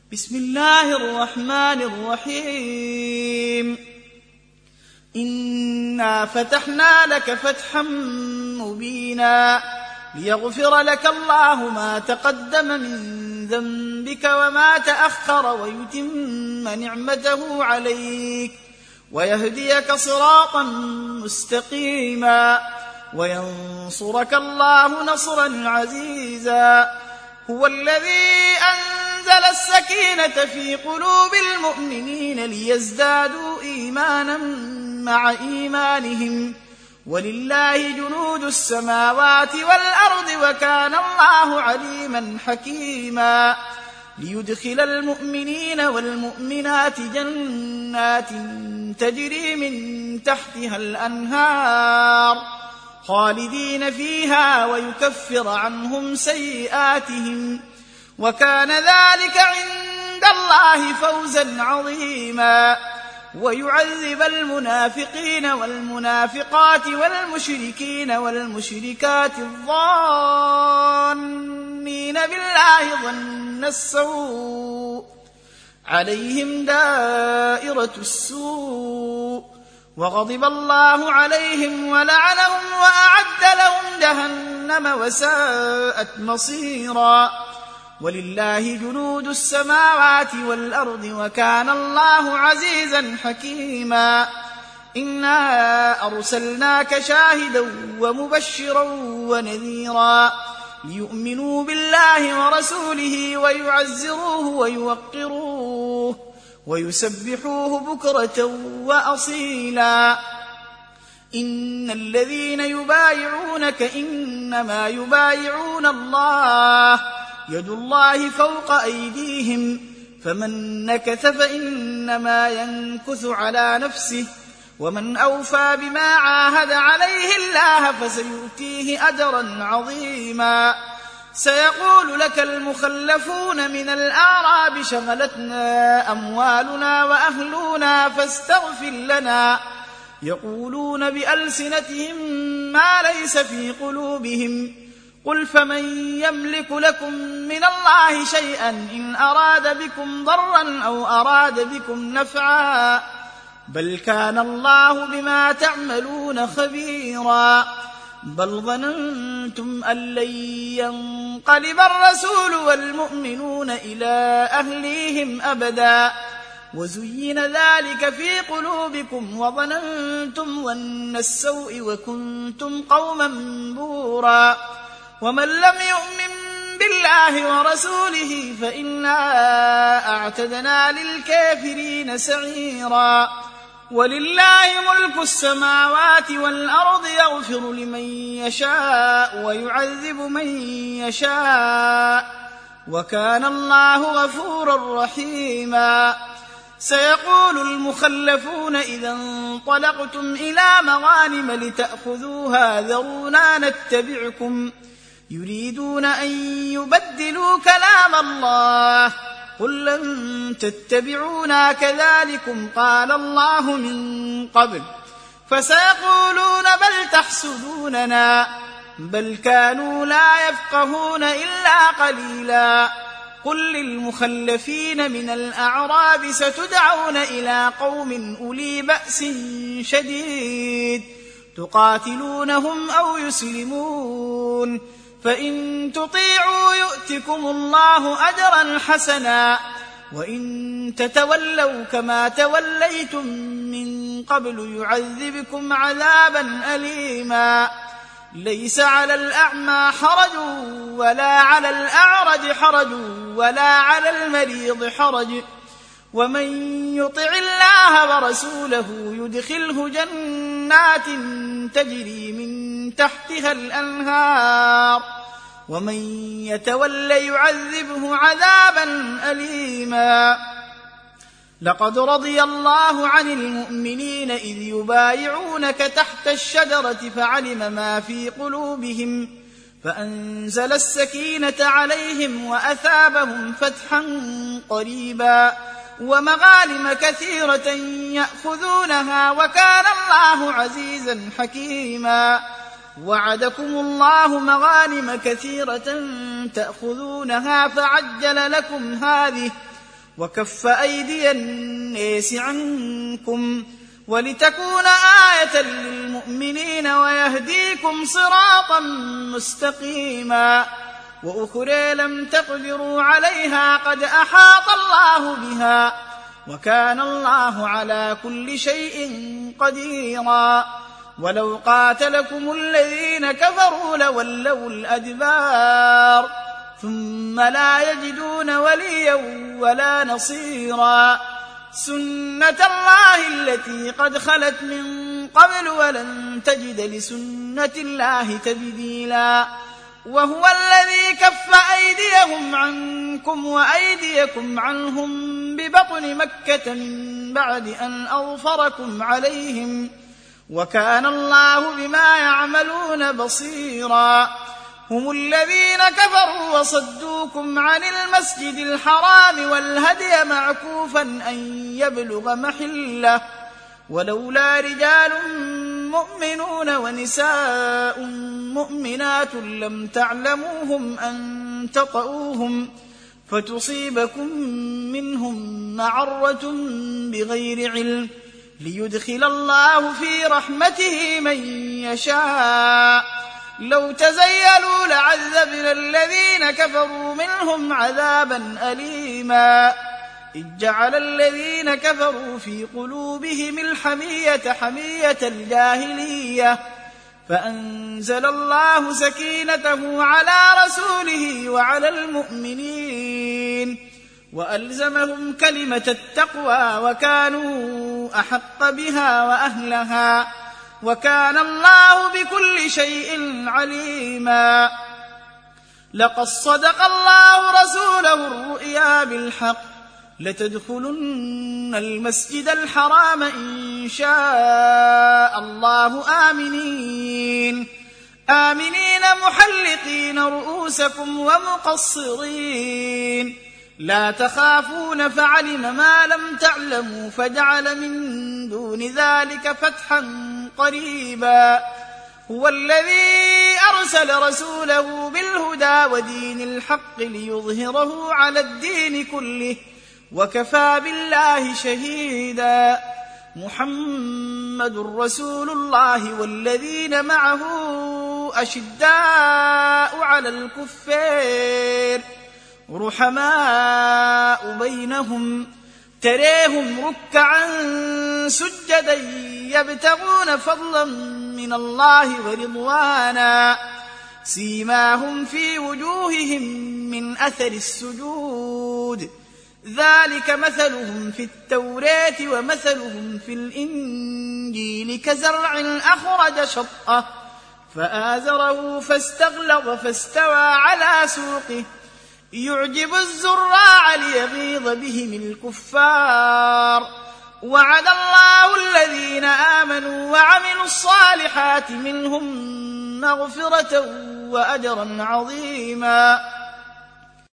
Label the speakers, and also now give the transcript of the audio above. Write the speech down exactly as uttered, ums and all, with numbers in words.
Speaker 1: بسم الله الرحمن الرحيم إنا فتحنا لك فتحا مبينا ليغفر لك الله ما تقدم من ذنبك وما تأخر ويتم نعمته عليك ويهديك صراطا مستقيما وينصرك الله نصرا عزيزا. هو الذي أنزل السكينة في قلوب المؤمنين ليزدادوا إيمانا مع إيمانهم ولله جنود السماوات والأرض وكان الله عليما حكيما. ليدخل المؤمنين والمؤمنات جنات تجري من تحتها الأنهار خالدين فيها ويكفر عنهم سيئاتهم وكان ذلك عند الله فوزا عظيما. ويعذب المنافقين والمنافقات والمشركين والمشركات الظانين بالله ظن السوء عليهم دائرة السوء وغضب الله عليهم ولعنهم وأعد لهم جهنم وساءت مصيرا. ولله جنود السماوات والأرض وكان الله عزيزا حكيما. إنا أرسلناك شاهدا ومبشرا ونذيرا ليؤمنوا بالله ورسوله ويعزروه ويوقروه ويسبحوه بكرة وأصيلا. إن الذين يبايعونك إنما يبايعون الله يد الله فوق أيديهم فمن نكث فإنما ينكث على نفسه ومن أوفى بما عاهد عليه الله فسيؤتيه أجرا عظيما. سيقول لك المخلفون من الأعراب شغلتنا أموالنا وأهلنا فاستغفر لنا يقولون بألسنتهم ما ليس في قلوبهم قل فمن يملك لكم من الله شيئا إن أراد بكم ضرا أو أراد بكم نفعا بل كان الله بما تعملون خبيرا. بل ظننتم أن لن ينقلب الرسول والمؤمنون إلى أهليهم أبدا وزين ذلك في قلوبكم وظننتم ظن السوء وكنتم قوما بورا. ومن لم يؤمن بالله ورسوله فإنا أعتدنا للكافرين سعيرا. ولله ملك السماوات والأرض يغفر لمن يشاء ويعذب من يشاء وكان الله غفورا رحيما. سيقول المخلفون إذا انطلقتم إلى مغانم لتأخذوها ذرونا نتبعكم يريدون أن يبدلوا كلام الله قل لن تتبعونا كذلكم قال الله من قبل فسيقولون بل تحسدوننا بل كانوا لا يفقهون إلا قليلا. قل للمخلفين من الأعراب ستدعون إلى قوم أولي بأس شديد تقاتلونهم أو يسلمون فإن تطيعوا يؤتكم الله أجرا حسنا وإن تتولوا كما توليتم من قبل يعذبكم عذابا أليما. ليس على الأعمى حرج ولا على الأعرج حرج ولا على المريض حرج ومن يطع الله ورسوله يدخله جنات تجري من تحتها الأنهار ومن يتولى يعذبه عذابا أليما. لقد رضي الله عن المؤمنين إذ يبايعونك تحت الشجرة فعلم ما في قلوبهم فأنزل السكينة عليهم وأثابهم فتحا قريبا ومغانم كثيرة يأخذونها وكان الله عزيزا حكيما. وعدكم الله مغانم كثيرة تأخذونها فعجل لكم هذه وكف أيدي الناس عنكم ولتكون آية للمؤمنين ويهديكم صراطا مستقيما وأخرى لم تقدروا عليها قد أحاط الله بها وكان الله على كل شيء قديرا ولو قاتلكم الذين كفروا لولوا الأدبار ثم لا يجدون وليا ولا نصيرا سنة الله التي قد خلت من قبل ولن تجد لسنة الله تبديلا وهو الذي كف أيديهم عنكم وأيديكم عنهم ببطن مكة من بعد أن أظفركم عليهم وكان الله بما يعملون بصيرا هم الذين كفروا وصدوكم عن المسجد الحرام والهدي معكوفا أن يبلغ محله ولولا رجال مؤمنون ونساء مؤمنات لم تعلموهم أن تطؤوهم فتصيبكم منهم معرة بغير علم ليدخل الله في رحمته من يشاء لو تزيلوا لعذبنا الذين كفروا منهم عذابا أليما إذ جعل الذين كفروا في قلوبهم الحمية حمية الجاهلية فأنزل الله سكينته على رسوله وعلى المؤمنين وألزمهم كلمة التقوى وكانوا أحق بها وأهلها وكان الله بكل شيء عليما لقد صدق الله رسوله الرؤيا بالحق لتدخلن المسجد الحرام إن شاء الله آمنين آمنين محلقين رؤوسكم ومقصرين لا تخافون فعلم ما لم تعلموا فجعل من دون ذلك فتحا قريبا هو الذي أرسل رسوله بالهدى ودين الحق ليظهره على الدين كله وكفى بالله شهيدا محمد رسول الله والذين معه أشداء على الكفار رحماء بينهم تريهم ركعا سجدا يبتغون فضلا من الله ورضوانا سيماهم في وجوههم من أثر السجود ذلك مثلهم في التوراة ومثلهم في الإنجيل كزرع أخرج شطأه فآزره فاستغلظ فاستوى على سوقه يعجب الزراع ليغيظ بهم الكفار وعد الله الذين آمنوا وعملوا الصالحات منهم مغفرة وأجرا عظيما